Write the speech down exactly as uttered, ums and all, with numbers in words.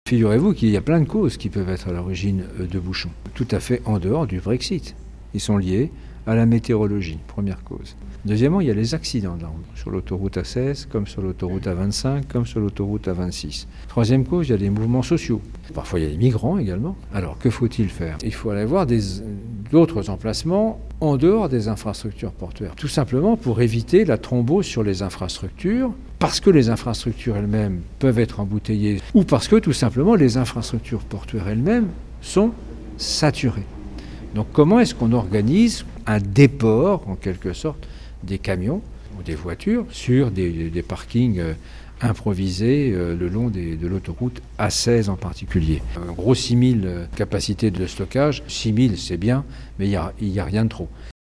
Figurez-vous qu'il y a plein de causes qui peuvent être à l'origine de bouchons, tout à fait en dehors du Brexit. Ils sont liés à la météorologie, première cause. Deuxièmement, il y a les accidents de la route, sur l'autoroute A seize, comme sur l'autoroute A vingt-cinq, comme sur l'autoroute A vingt-six. Troisième cause, il y a des mouvements sociaux. Parfois, il y a des migrants également. Alors, que faut-il faire? Il faut aller voir des, d'autres emplacements en dehors des infrastructures portuaires. Tout simplement pour éviter la thrombose sur les infrastructures, parce que les infrastructures elles-mêmes peuvent être embouteillées, ou parce que tout simplement les infrastructures portuaires elles-mêmes sont saturées. Donc comment est-ce qu'on organise un déport, en quelque sorte, des camions ou des voitures sur des, des parkings euh, improvisés euh, le long des, de l'autoroute A seize en particulier. Un gros six mille euh, capacités de stockage, six mille c'est bien, mais il n'y a, y a rien de trop.